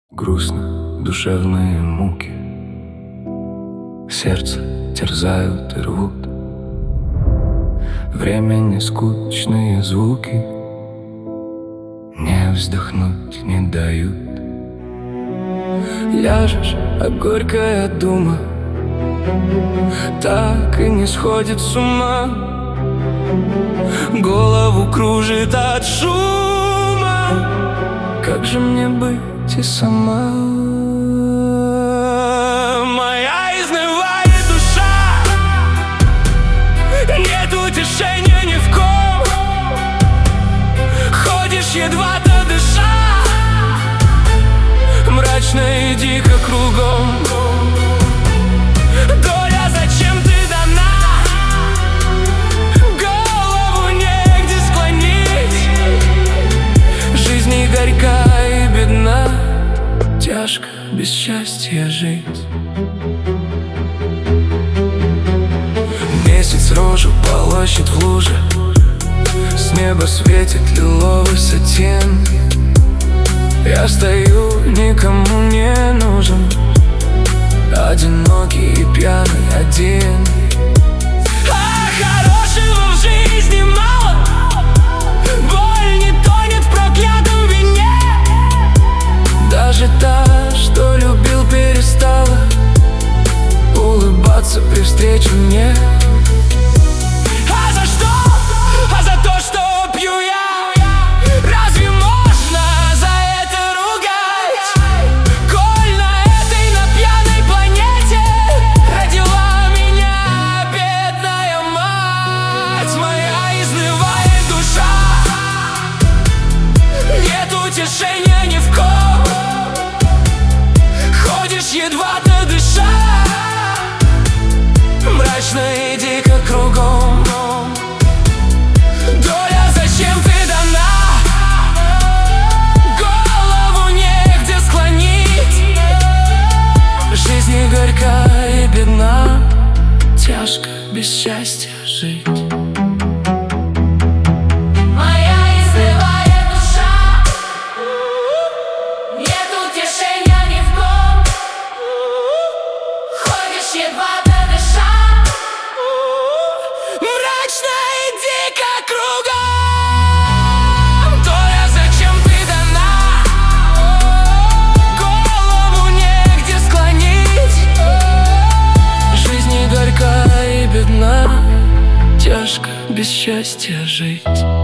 Грустно, душевные муки, сердце терзают и рвут. Времени скучные звуки не вздохнуть не дают. Ляжешь, а горькая дума так и не сходит с ума. Голову кружит от шума. Как же мне быть и сама? Моя изнывает душа, нет утешения ни в ком. Ходишь едва-то дыша, мрачно и дико кругом. Доля, зачем ты дана? Голову негде склонить. Жизнь не горька и бедна, тяжко без счастья жить. Месяц рожу полощет в луже, с неба светит лиловый сатин. Я стою, никому не нужен, одинокий и пьяный один. А хорошего в жизни мало, боль не тонет в проклятом вине. Даже та, что любил, перестала улыбаться при встрече мне. А за что? А за то, что пью я. Разве можно за это ругать? Коль на этой, на пьяной планете родила меня бедная мать. Моя изнывает душа, нет утешения ни в ком. Ходишь едва-то дыша, мрачно и дико кругом. Доля, зачем ты дана? Голову негде склонить. Жизнь не горька и бедна, тяжко без счастья жить. Моя изнывает душа, нет утешения ни в ком. Ходишь едва-то дыша, Мрачно и дико кругом. Доля, зачем ты дана? Голову негде склонить. Жизнь не горька и бедна, тяжко без счастья жить.